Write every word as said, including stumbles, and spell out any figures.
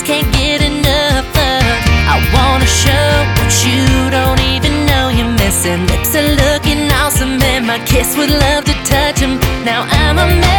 just can't get enough of. I wanna show what you don't even know you're missing. Lips are looking awesome and my kiss would love to touch 'em. Now I'm a mess.